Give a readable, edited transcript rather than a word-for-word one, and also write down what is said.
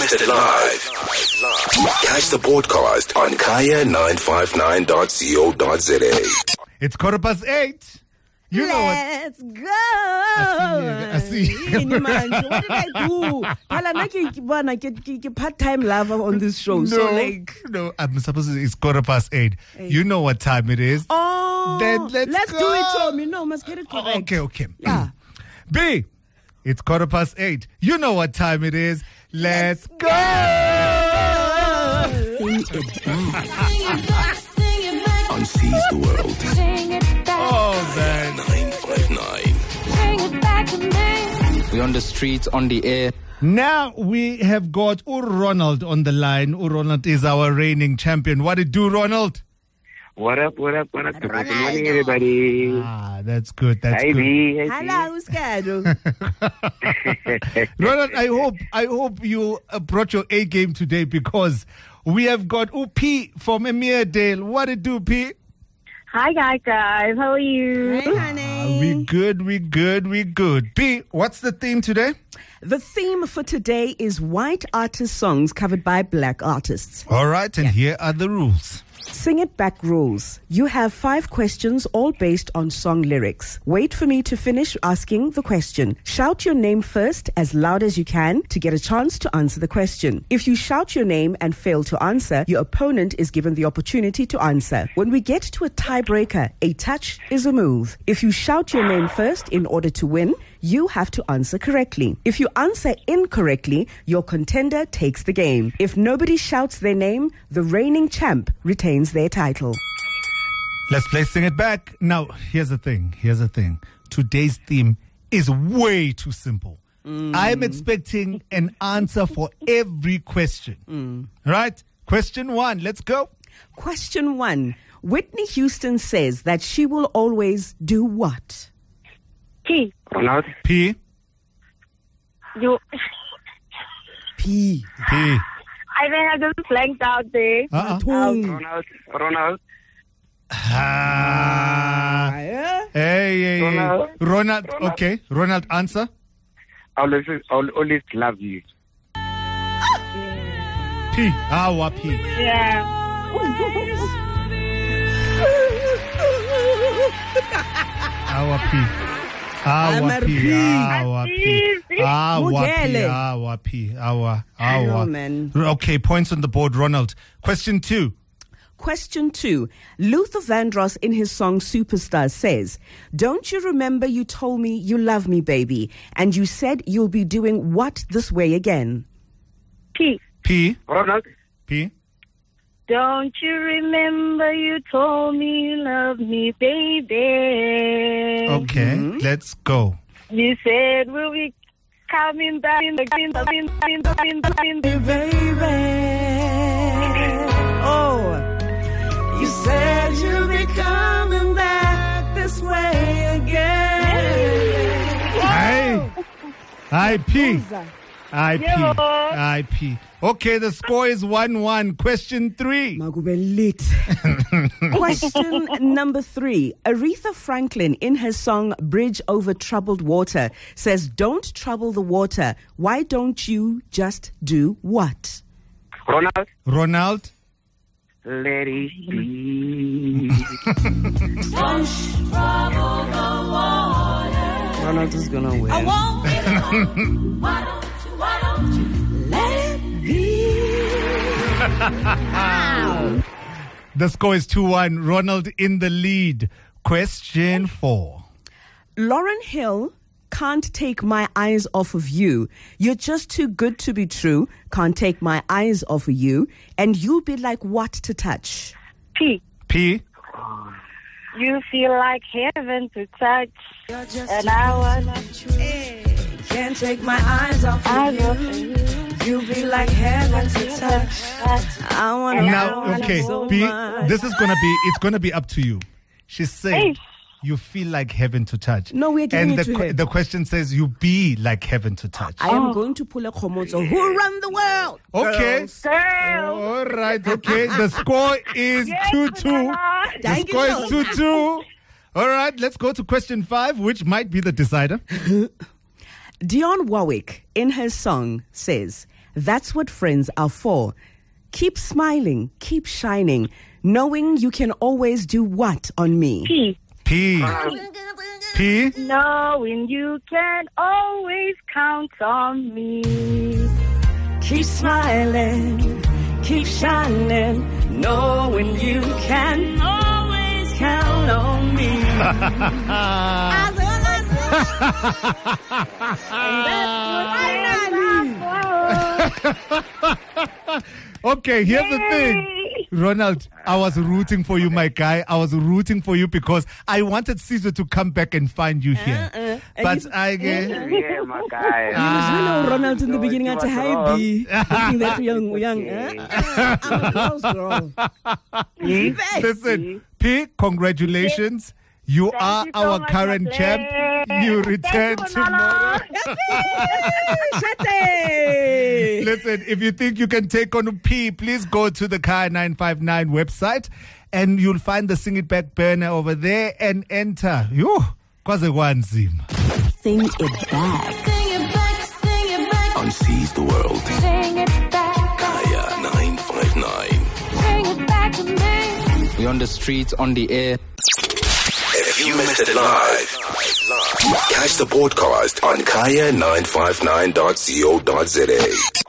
Broadcasted live. Catch the podcast on kaya959.co.za. It's 8:15. You know what? Let's go. I see. What did I do? I get part-time lover on this show. No, I'm supposed to. It's 8:15. You know what time it is. Oh, Then let's do go. it, Tommy. No, must get it correct. Okay. Yeah. B, it's 8:15. You know what time it is. Let's go. On Seize the World. Oh, man. 959. We're on the streets, on the air. Now we have got Ronald on the line. Ronald is our reigning champion. What it do, Ronald? What up? Good morning, everybody. That's good. That's Hi, good. B. Hello, Skado. Ronald, I hope you brought your A game today because we have got P from Emirdale. What it do, P? Hi, guys. How are you? Hey, honey. We good. P, what's the theme today? The theme for today is white artist songs covered by black artists. All right, and here are the rules. Sing it back rules. You have 5 questions, all based on song lyrics. Wait for me to finish asking the question. Shout your name first as loud as you can to get a chance to answer the question. If you shout your name and fail to answer, your opponent is given the opportunity to answer. When we get to a tiebreaker, a touch is a move. If you shout your name first in order to win, you have to answer correctly. If you answer incorrectly, your contender takes the game. If nobody shouts their name, the reigning champ retains their title. Let's play Sing It Back. Now, here's the thing. Today's theme is way too simple. I'm expecting an answer for every question. Right? Question 1. Let's go. Question 1. Whitney Houston says that she will always do what? P. Ronald. P. You. P. P. I think I just blanked out there. Ronald. Hey. Ronald. Ronald. Okay. Ronald, answer. I'll always love you. P. Our P. Yeah. Our P. Our P. I know, man. Okay, points on the board, Ronald. Question 2. Question 2. Luther Vandross in his song Superstar says, "Don't you remember you told me you love me, baby, and you said you'll be doing what this way again?" P. P. Ronald. P. Don't you remember you told me you love me, baby? Okay, let's go. You said we'll be coming back in the Oh, you said you'll be coming back this way again. I P. Okay, the score is 1-1. Question 3. Question number 3. Aretha Franklin in her song Bridge Over Troubled Water says, "Don't trouble the water. Why don't you just do what?" Ronald. Let it be. Don't trouble the water. Ronald is gonna win. I won't. Why don't you let it be? The score is 2-1. Ronald in the lead. Question 4. Lauryn Hill, "Can't take my eyes off of you. You're just too good to be true. Can't take my eyes off of you. And you'll be like what to touch?" P. P. You feel like heaven to touch, and I wanna. Can't take my eyes off of you. You'll be like heaven to touch. I wanna Now, okay, so B, much. this is it's gonna be up to you. She's saying you feel like heaven to touch. No, we're giving and it to her. the question says you be like heaven to touch. I am going to pull a komodo. Who run the world? Okay. Girls. All right, okay. The score is 2-2. The Thank score you. is 2-2. All right, let's go to question 5, which might be the decider. Dionne Warwick in her song says, That's what friends are for. Keep smiling, keep shining, knowing you can always do what on me? P. P. P. Knowing you can always count on me. Keep smiling, keep shining, knowing you can always count on me. Okay, here's the thing. Ronald, I was rooting for you, my guy. I was rooting for you because I wanted Caesar to come back and find you here. But I get... Yeah, my guy. You know Ronald in the beginning you at was Heidi. Thinking that young. I'm a close girl. Listen, P, congratulations. You are you so our much, current my champ. friend. You return Thank you, tomorrow. Shate. Listen, if you think you can take on P, please go to the Kaya 959 website and you'll find the Sing It Back banner over there and enter. Yo, kwaze kwanzima. Sing it back. On Seize the World. Sing it back, Kaya 959. bring it back to me. We're on the streets, on the air. If you missed it live, catch the podcast on kaya959.co.za.